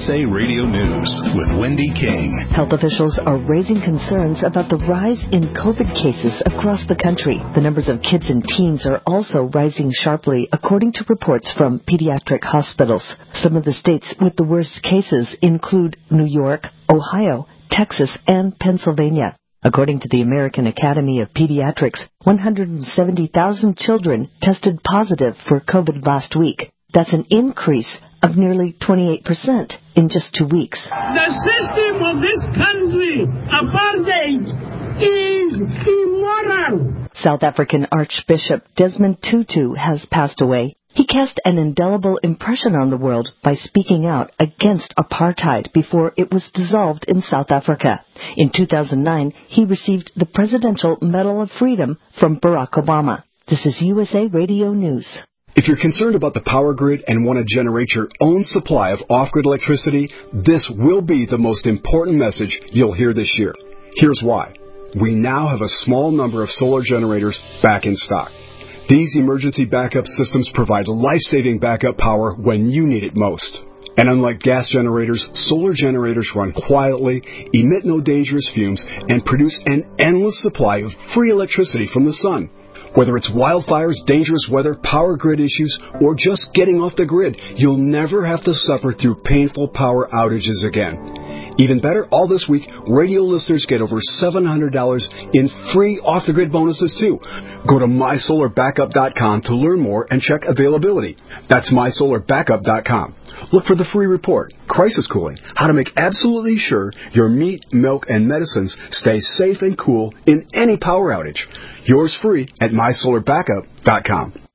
USA Radio News with Wendy King. Health officials are raising concerns about the rise in COVID cases across the country. The numbers of kids and teens are also rising sharply, according to reports from pediatric hospitals. Some of the states with the worst cases include New York, Ohio, Texas, and Pennsylvania. According to the American Academy of Pediatrics, 170,000 children tested positive for COVID last week. That's an increase of nearly 28% in just 2 weeks. The system of this country, apartheid, is immoral. South African Archbishop Desmond Tutu has passed away. He cast an indelible impression on the world by speaking out against apartheid before it was dissolved in South Africa. In 2009, he received the Presidential Medal of Freedom from Barack Obama. This is USA Radio News. If you're concerned about the power grid and want to generate your own supply of off-grid electricity, this will be the most important message you'll hear this year. Here's why. We now have a small number of solar generators back in stock. These emergency backup systems provide life-saving backup power when you need it most. And unlike gas generators, solar generators run quietly, emit no dangerous fumes, and produce an endless supply of free electricity from the sun. Whether it's wildfires, dangerous weather, power grid issues, or just getting off the grid, you'll never have to suffer through painful power outages again. Even better, all this week, radio listeners get over $700 in free off-the-grid bonuses, too. Go to mysolarbackup.com to learn more and check availability. That's mysolarbackup.com. Look for the free report, Crisis Cooling, how to make absolutely sure your meat, milk, and medicines stay safe and cool in any power outage. Yours free at mysolarbackup.com.